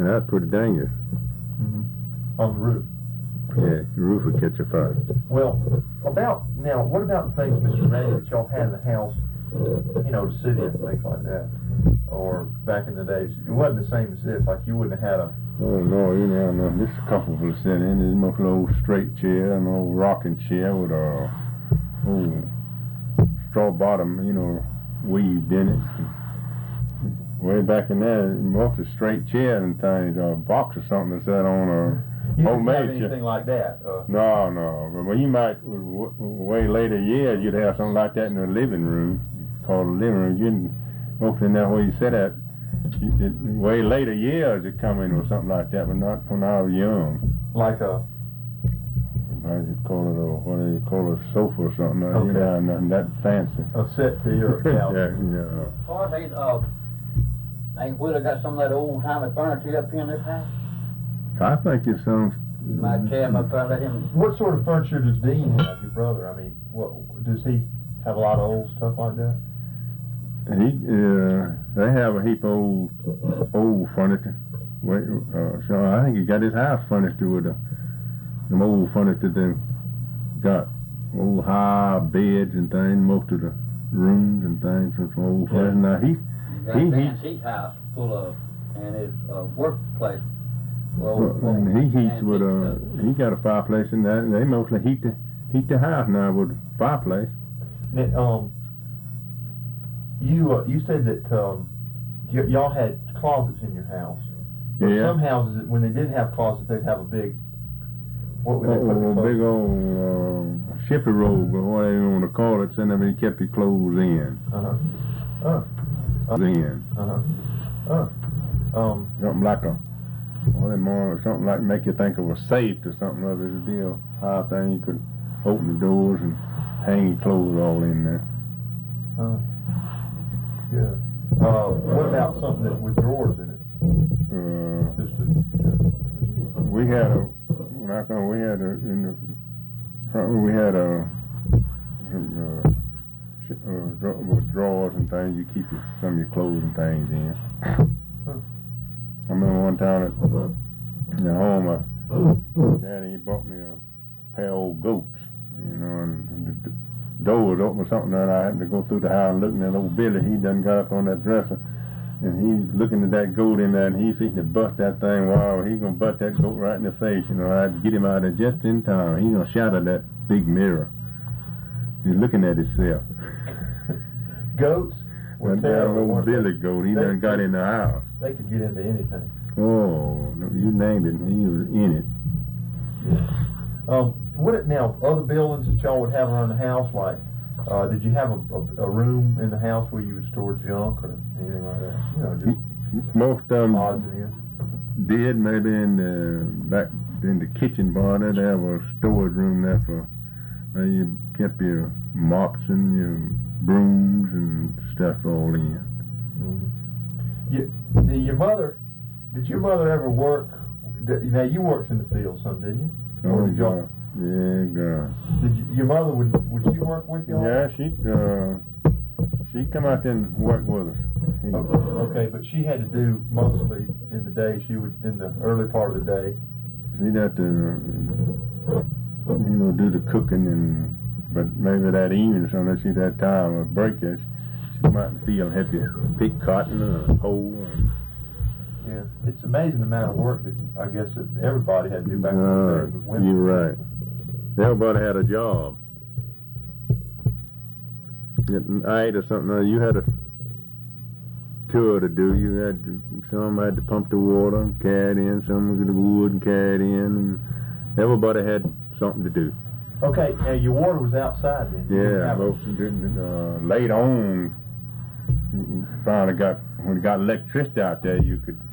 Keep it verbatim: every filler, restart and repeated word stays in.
And that's pretty dangerous. Mm-hmm. On the roof. Yeah, the roof would catch a fire. Well, about, now, what about the things, Mister Randy, that y'all had in the house, you know, to sit in, things like that? Or back in the days, it wasn't the same as this, like you wouldn't have had a... Oh, no, you know, no, this is comfortable to sit in. This is mostly an old straight chair, an old rocking chair with a old straw bottom, you know, weaved in it. Way back in there, mostly straight chair and things, or a box or something to sit on, or You didn't homemade have anything chair. like that? Uh, No, no, but well, you might, w way later years, you'd have something like that in the living room, called a living room. You didn't, mostly in that where you sit at, you, it, way later years it come in or something like that, but not when I was young. like a... How do you call it, or what do you call it, a sofa or something? Okay. You know, nothing that fancy. A settee or a couch. Yeah, yeah. Well, I think, uh, ain't Wheeler got some of that old-timey furniture up here in this house? I think it's some... You might tear him up there and let him... What sort of furniture does Dean have, your brother? I mean, what, does he have a lot of old stuff like that? He, uh, they have a heap of old, old furniture. Wait, uh, so I think he got his house furnished with a, some old furniture they got. Old high beds and things, most of the rooms and things, and some old furniture. Now he, Got he, Dan's he, heat house full of, and his uh, workplace. Well, well, well, and he heats and with heat a, stuff. he got a fireplace in that, and they mostly heat the, heat the house now with a fireplace. Now, um, you uh, you said that um, y y'all had closets in your house. But Yeah. some houses, when they didn't have closets, they'd have a big. What would they Oh, put the a clothes? big old uh, shipping robe, or whatever you want to call it, and then he kept your clothes in. Uh huh. Uh. In. Uh huh. Uh. Um. Something like a, what more, something like make you think of a safe or something other than a deal. High thing, you could open the doors and hang your clothes all in there. Uh. Yeah. Uh. What about something that with drawers in it? Uh, Just a. Just a we had a, when I come, we had a, in the front room, we had a, uh, sh- uh, dra- with drawers and things, you keep your, some of your clothes and things in. Huh. I remember one time at, at home, uh, Daddy, he bought me a pair of old goats, you know, and, and the, the door was open or something, and I happened to go through the house and looking at old Billy. He done got up on that dresser, and he's looking at that goat in there, and he's fixing to bust that thing. Wow, he's gonna butt that goat right in the face. You know, I had to get him out of there just in time. He's gonna shatter that big mirror. He's looking at himself. Goats. were That damn terrible, old weren't they? Billy goat, he They- done got in the house. They could get into anything. Oh, no, you named it, he was in it. Yeah. Um. What it, now? Other buildings that y'all would have around the house, like, uh, did you have a, a, a room in the house where you would store junk or anything like that? You know, just Most of them odds and ends. did, maybe in the back in the kitchen bar there, they have a storage room there for where you kept your mops and your brooms and stuff all in. Mm-hmm. You, the, your mother, did your mother ever work? Did, now you worked in the field some, didn't you? Or Oh did y'all? God, yeah, God. Did you, your mother would would she work with y'all? Yeah, she uh, she come out there and work with us. He- Oh, okay, but she had to do mostly in the day. She would in the early part of the day. She'd have to, you know, do the cooking and, but maybe that evening or something, she'd have time or break it. She might feel happy to pick cotton or hoe. Or, Yeah, it's amazing the amount of work that I guess that everybody had to do back in the Uh, day. But women, you're right. Everybody had a job. Getting night or something, uh, you had a tour to do. You had to, some had to pump the water and carry it in, some was the wood and carry it in, and everybody had something to do. Okay, now your water was outside then. You didn't Yeah, have- most of them, uh, later on, you finally got, when you got electricity out there, you could